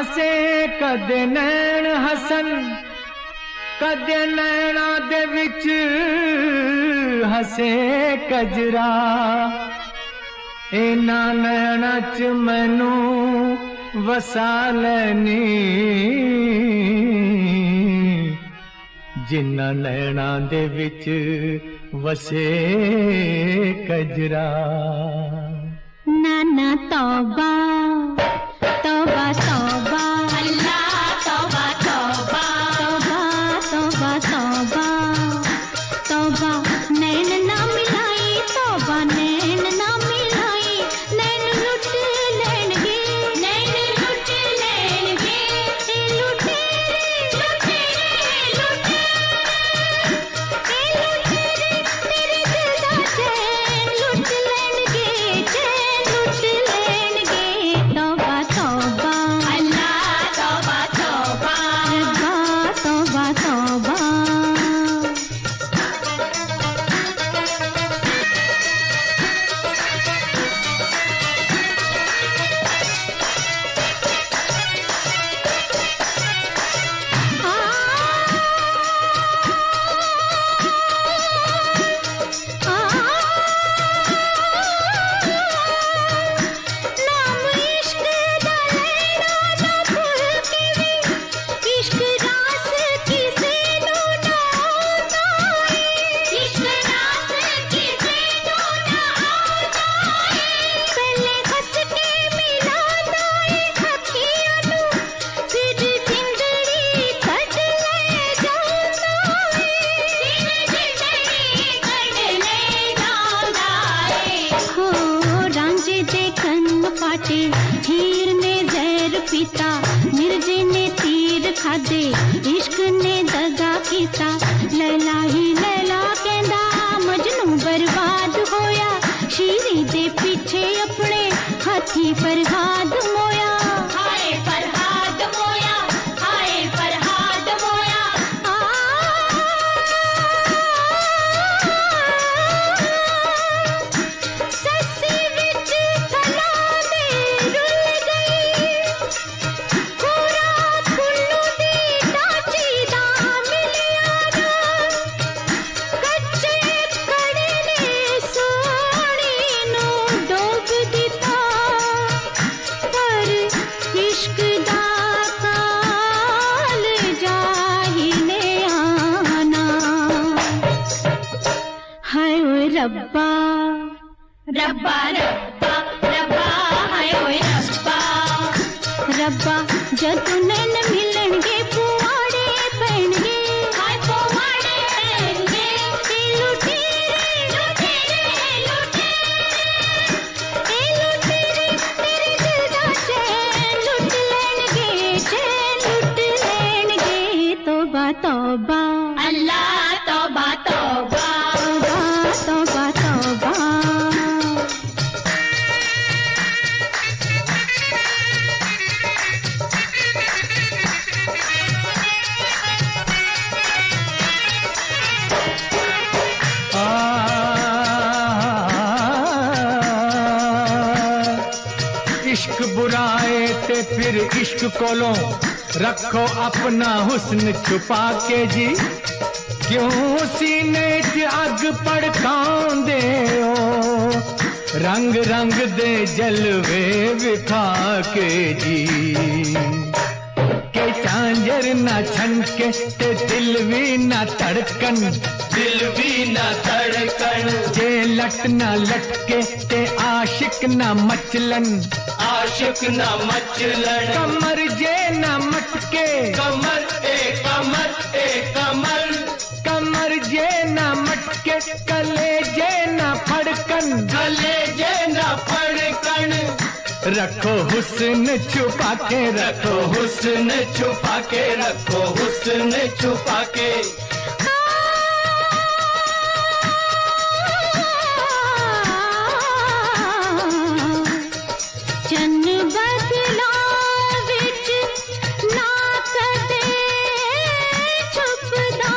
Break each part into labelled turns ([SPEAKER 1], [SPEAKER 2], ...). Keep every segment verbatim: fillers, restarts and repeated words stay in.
[SPEAKER 1] हसे कदे नैन हसन, कदे नैना दे विच हसे कजरा। इना नैना च मैनू वसा लैनी, जिन्ना नैना दे विच वसे कजरा।
[SPEAKER 2] नाना तौबा तौबा तौबा,
[SPEAKER 3] अल्लाह तौबा तौबा,
[SPEAKER 2] तौबा तौबा तौबा तौबा। नैन ना मिलाई तौबा, नैन ना मिलाई, नैन लुट लेंगे,
[SPEAKER 3] नैन लुट लेंगे,
[SPEAKER 2] लुटेरे लुटेरे लुटेरे, लुटेरे तेरे दिल दा चैन लुट लेंगे, चैन लुट लेंगे। तौबा तौबा,
[SPEAKER 3] अल्लाह तौबा तौबा,
[SPEAKER 2] तौबा तौबा। हीर ने जहर पीता, मिर्जे ने तीर खादे, इश्क ने दगा कीता। लैला ही लैला कहंदा मजनू बर्बाद होया, शीरी दे पीछे अपने हाथी फरहाद मोया।
[SPEAKER 3] हाय फरहाद मोया, हाय फरहाद मोया।
[SPEAKER 2] सस्सी विच कला दे रुल गई, पूरा कुल्लू दी डाची दा मिलिया ना। कच्चे कड़े ने सोहणी नू डोब दिता, पर इश्क दा काल जाहिले आना। हाय ओए रब्बा
[SPEAKER 3] रब्बा रब्बा रब्बा, हाय ओए रब्बा,
[SPEAKER 2] रब्बा जदों नैन मिलणगे पुआड़े पैणगे,
[SPEAKER 3] हाय पोवाड़े पैणगे,
[SPEAKER 2] लुटेरे
[SPEAKER 3] लुटेरे लुटेरे,
[SPEAKER 2] लुटेरे तेरे दिल दा चैन लुट लेणगे, चैन लुट लेणगे। तौबा तौबा,
[SPEAKER 3] अल्लाह तौबा तौबा,
[SPEAKER 2] तौबा तौबा तौबा।
[SPEAKER 1] इश्क बुराए ते फिर इश्क कोलों रखो अपना हुस्न छुपा के जी। क्यों सीने च अग भड़कांदे ओ, रंग रंग दे जलवे विखा के जी। के झांझर ना छनके ते दिल भी ना धड़कन, दिल भी ना धड़कन। जे लट ना लटके ते आशिक ना मचलन, आशिक ना मचलन। कमर जे ना मटके, कमर ए कमर ए कमर। कमर जे ना मटके कले जे ना फड़कन, कले जे ना फड़कन। रखो हुस्न छुपा के, रखो हुस्न छुपा के, रखो हुस्न छुपा के।
[SPEAKER 2] चन बदला विच ना कदे छुपदा,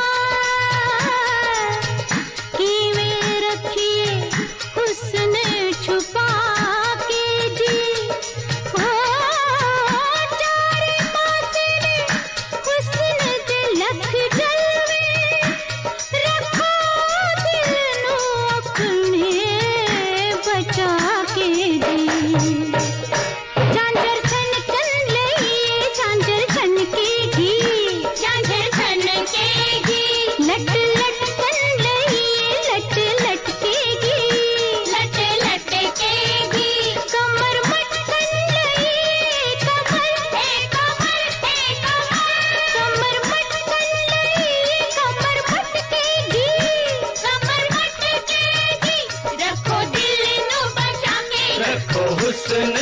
[SPEAKER 2] किवें रखिए हुस्न छुपा के जी। हो चार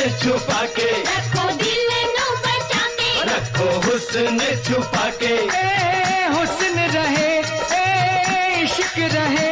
[SPEAKER 1] छुपा के,
[SPEAKER 3] रखो दिल नू बचा के,
[SPEAKER 1] रखो हुस्न छुपा के। ए हुस्न रहे, ए इश्क रहे,